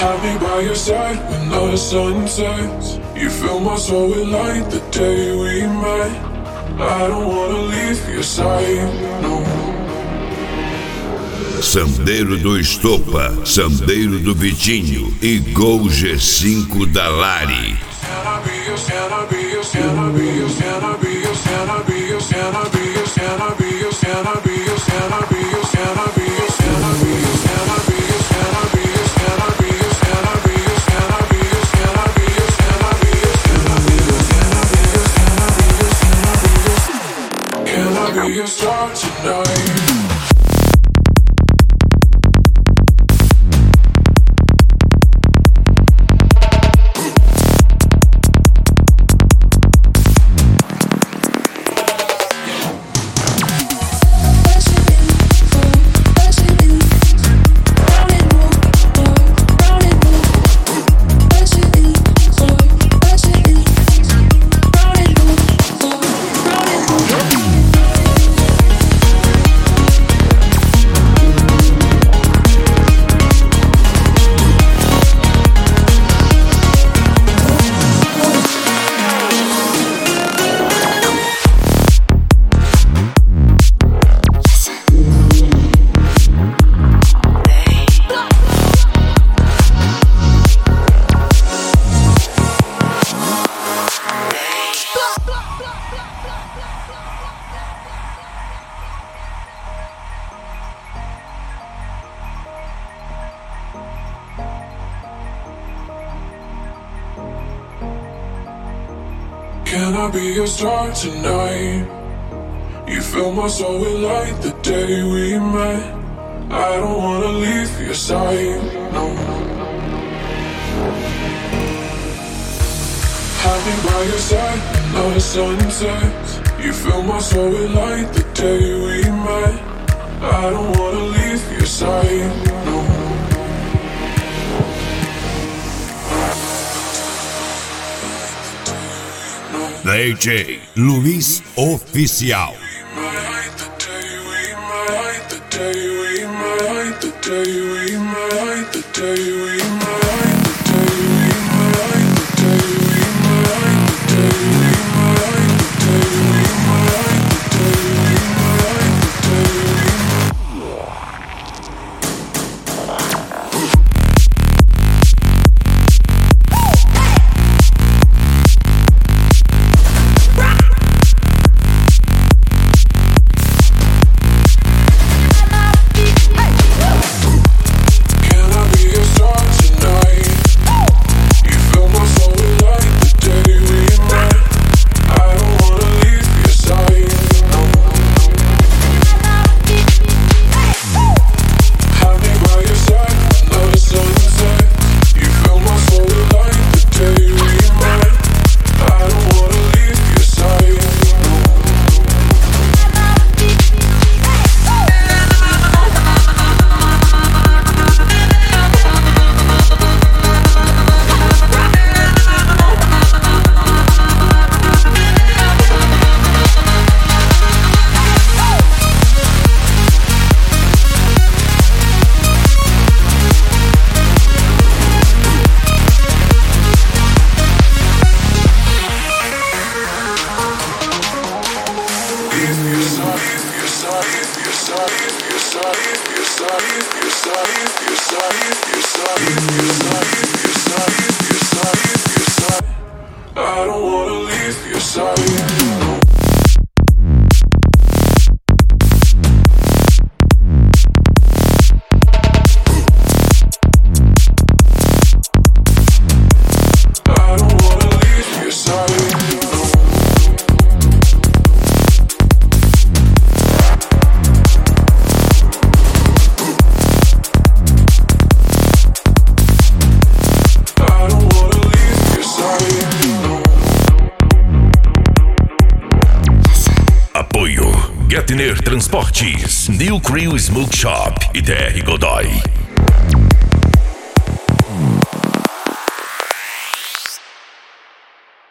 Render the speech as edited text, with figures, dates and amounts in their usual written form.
Have me by your side when the sun sets. You fill my soul with light the day we met. I don't wanna leave your side, no. Sandeiro do Estopa, Sandeiro do Vitinho e Gol G5 da Lari. Can I be your star tonight? Can I be your star tonight? You fill my soul with light the day we met. I don't wanna leave your side, no. Have me by your side when the sun sets. You fill my soul with light the day we met. I don't wanna leave your side, no. DJ Luiz Oficial. I don't wanna leave your side. Getner Transportes, New Crew Smoke Shop e DR Godoy.